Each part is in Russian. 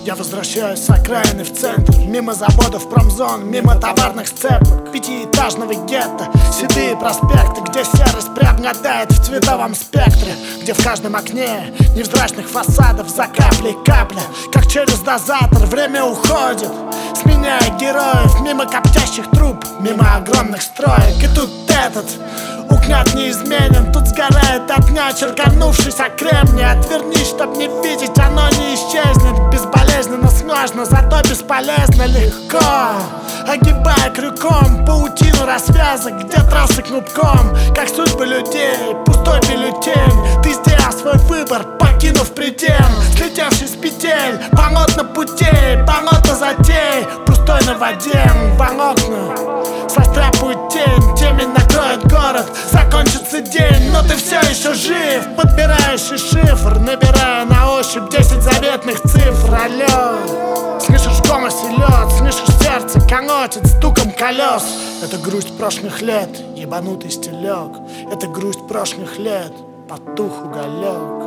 Я возвращаюсь с окраины в центр, мимо заводов, промзон, мимо товарных сцепок, пятиэтажного гетто, седые проспекты, где серость преобладает в цветовом спектре, где в каждом окне невзрачных фасадов за каплей капля, как через дозатор время уходит, сменяя героев мимо коптящих труб, мимо огромных строек. И тут этот угнят неизменен, тут сгорает огня, черканувшись о кремний. Отвернись, чтоб не видеть, оно не исчезнет. Безболезненно, сложно, зато бесполезно легко, огибая крюком паутину развязок, где трассы клубком, как судьбы людей, пустой бюллетень. Ты сделал свой выбор, покинув предел, слетевший с петель, полотна путей, полотна затей, пустой на воде, волокна состряпают тень, темень накроет город, закончится день, но ты все еще жив, подбираешь шифр, набирая на ощупь 10 заветных цифр. Алло, слышишь в голосе лед, слышишь сердце колотит стуком колес. Это грусть прошлых лет, ебанутый стилек, это грусть прошлых лет, потух уголек.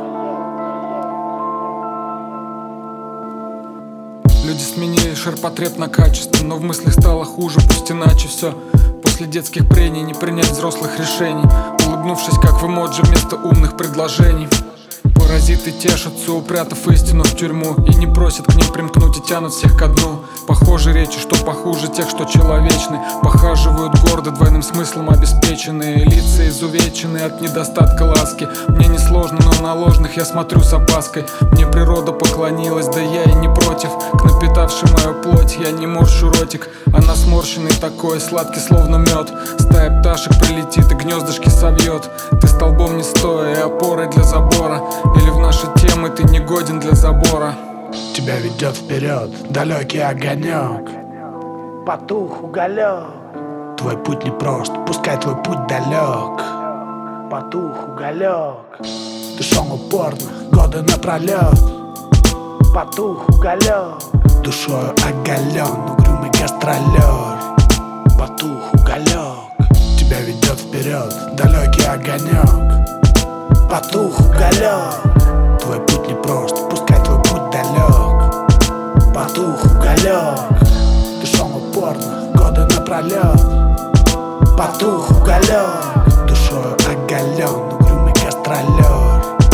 Люди сменили ширпотреб на качество, но в мыслях стало хуже, пусть иначе все. После детских прений не принять взрослых решений, улыбнувшись как в эмоджи вместо умных предложений. Паразиты тешатся, упрятав истину в тюрьму, и не просят к ним примкнуть и тянут всех ко дну. Похожи речи, что похуже тех, что человечны, похаживают гордо, двойным смыслом обеспеченные, лица изувечены от недостатка ласки. Мне несложно, но на ложных я смотрю с опаской. Мне природа поклонилась, да я и не против. К напитавшей мою плоть я не морщу ротик. Она сморщенный такой, сладкий словно мед. Стая пташек прилетит и гнездышки совьет. Ты столбом не стоя и опорой для забора, или в наши темы ты не годен для забора. Тебя ведет вперед далекий огонек, потух уголек. Твой путь непрост, пускай твой путь далек, потух уголек. Ты шел упорно, годы напролет, потух уголек. Душою оголен, угрюмый гастролер, потух уголек. Тебя ведет вперед далекий огонек, потух уголек. Твой путь непрост, пускай твой путь далек, потух уголек. Ты шел упорно, годы напролет, потух уголек. Душою оголен, угрюмый гастролер.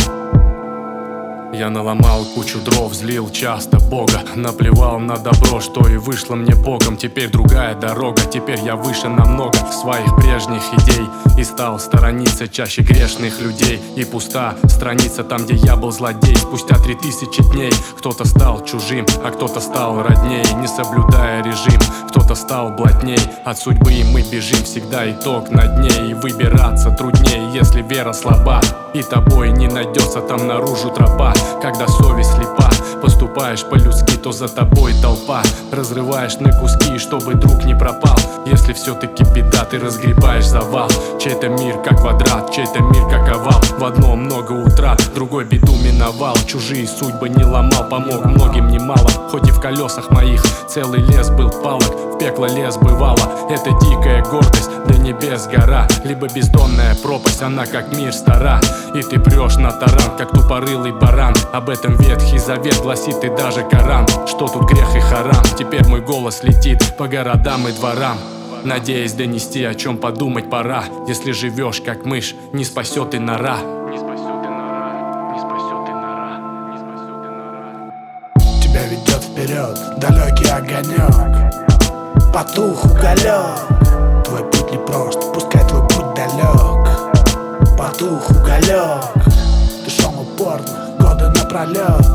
Я наломал кучу дров, злил часто Бога, наплевал на добро, что и вышло мне боком. Теперь другая дорога, теперь я выше намного своих прежних идей и стал сторониться чаще грешных людей. И пуста страница там, где я был злодей. Спустя 3000 дней кто-то стал чужим, а кто-то стал родней, не соблюдая режим. Кто-то стал блатней, от судьбы и мы бежим. Всегда итог на дне, и выбираться труднее, если вера слаба, и тобой не найдется там наружу тропа. Когда совесть слепа, поступаешь по-людски, то за тобой толпа. Разрываешь на куски, чтобы друг не пропал. Если все-таки беда, ты разгребаешь завал. Чей-то мир как квадрат, чей-то мир как овал. В одном много утрат, другой беду миновал. Чужие судьбы не ломал, помог многим немало. Хоть и в колесах моих целый лес был палок, в пекло лес бывало. Это дикая гордость, до небес гора, либо бездонная пропасть, она как мир стара. И ты прешь на таран, как тупорылый баран. Об этом Ветхий Завет гласит и даже Коран. Что тут грех и харам? Теперь мой голос летит по городам и дворам, надеясь донести, о чем подумать пора. Если живешь как мышь, не спасет и нора. Не спасет и нора, не спасет и нора, не спасет и нора. Тебя ведет вперед далекий огонек, потух уголек. Твой путь непрост, пускай твой путь далек, потух уголек. Ты шел упорно, годы напролет,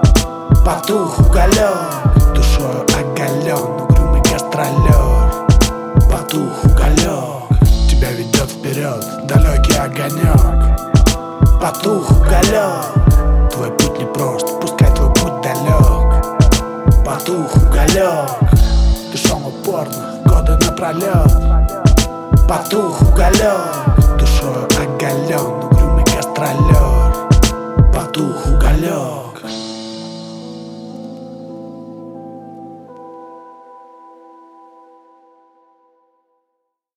потух уголек. Душою оголен, угрюмый гастролер, потух уголек. Тебя ведет вперед далекий огонек, потух уголек. Твой путь непрост, пускай твой путь далек, потух уголек. Ты шел упорно, годы напролет, потух уголек. Душою оголен, угрюмый гастролер, потух уголек.